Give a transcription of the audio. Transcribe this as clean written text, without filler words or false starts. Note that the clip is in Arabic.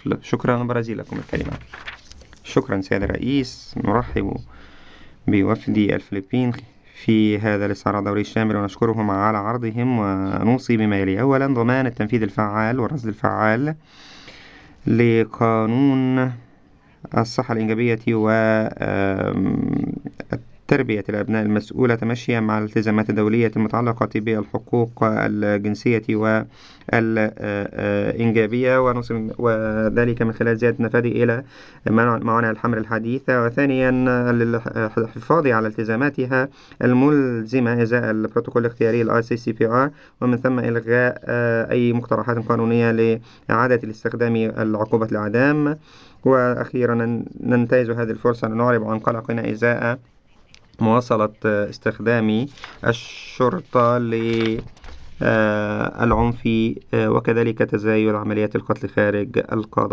الطفل. شكرا برازيل لكم الكلمة. شكرا سيد الرئيس. نرحب بوفد الفلبين في هذا الاستعراض الدوري الشامل ونشكرهم على عرضهم، ونوصي بما يلي: أولا ضمان التنفيذ الفعال والرصد الفعال لقانون الصحة الإنجابية وتربية الأبناء المسؤولة تمشيا مع الالتزامات الدولية المتعلقة بالحقوق الجنسية والإنجابية، وذلك من خلال زيادة النفاذ إلى موانع الحمل الحديثة. وثانيا الحفاظ على التزاماتها الملزمة إزاء البروتوكول الاختياري ICCPR، ومن ثم إلغاء أي مقترحات قانونية لإعادة الاستخدام العقوبة الإعدام. وأخيرا ننتهز هذه الفرصة لنعرب عن قلقنا إزاء مواصلة استخدام الشرطة للعنف وكذلك تزايد عمليات القتل خارج القضاء.